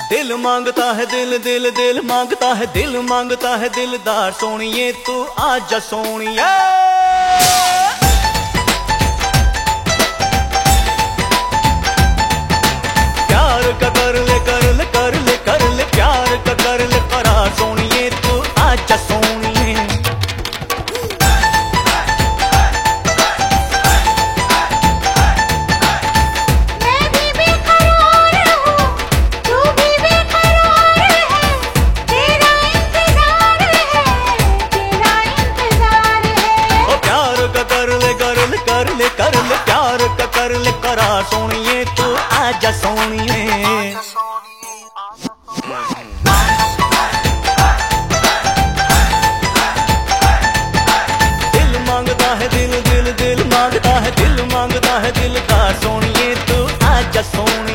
दिल मांगता है दिल दिल दिल मांगता है दिल मांगता है दिलदार सोनिए तू आजा सोनिए। प्यार का कर ले कर ले कर ले कर ले प्यार का कर ले करार सोनिए तू आजा सोनिए। कर ले प्यार का कर ले करार सोनिए तू आजा सोनिए। दिल मांगता है दिल दिल दिल मांगता है दिल मांगता है दिलदार सोनिए तू आजा सोनिए।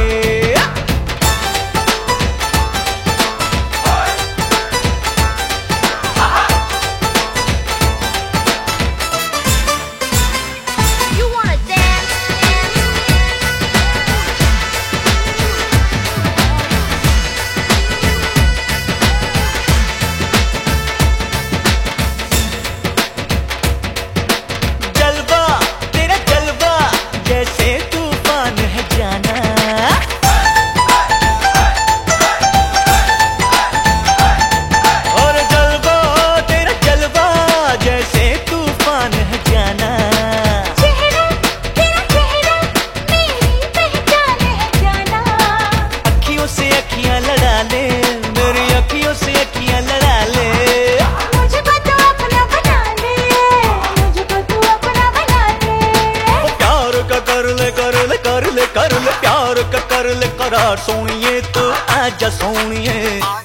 कर ले प्यार का कर ले करार सोनिए तू आजा सोनिए।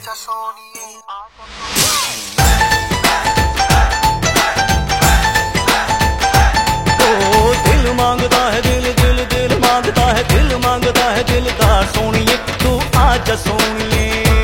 ओ दिल मांगता है दिल दिल दिल मांगता है दिल मांगता है दिलदार सोनिए तू आजा सोनिए।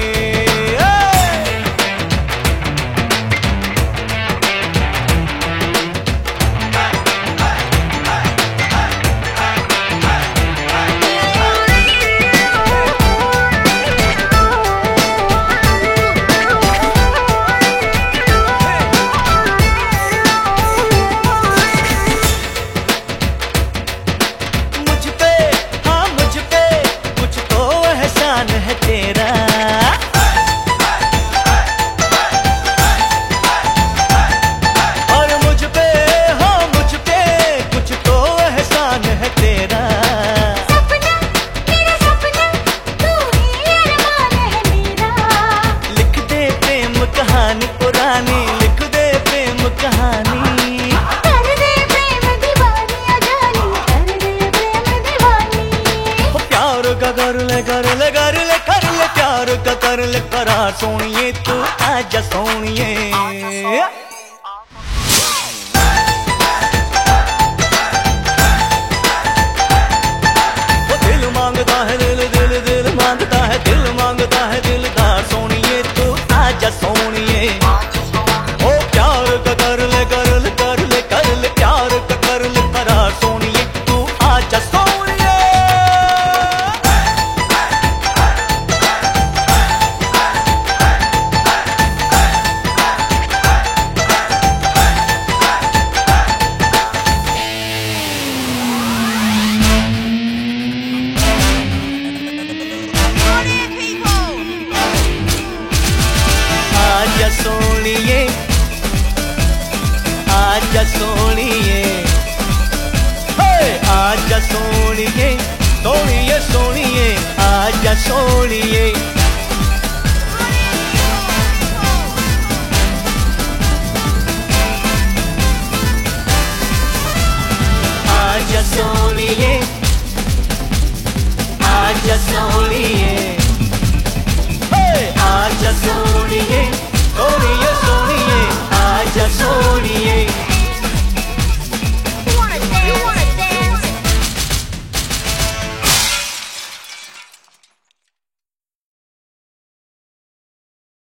लिख दे प्रेम कहानी कर दे प्रेम दीवानी अजानी कर दे प्रेम दीवानी। प्यार का कर ले कर ले कर ले कर ले प्यार का कर ले करार सोनिए तू आजा सोनिए। दिल मांगता है दिल दिल दिल मांगता है दिल मांगता है दिलदार सोनिए तू आजा सोनिए। ओ प्यार का कर ले कर ले कर ले कर ले प्यार का कर ले करार सोनिए तू आजा सोनिए। आजा सोनिए आजा सोनिए आजा सोनिए सोनिए सोनिए आजा सोनिए।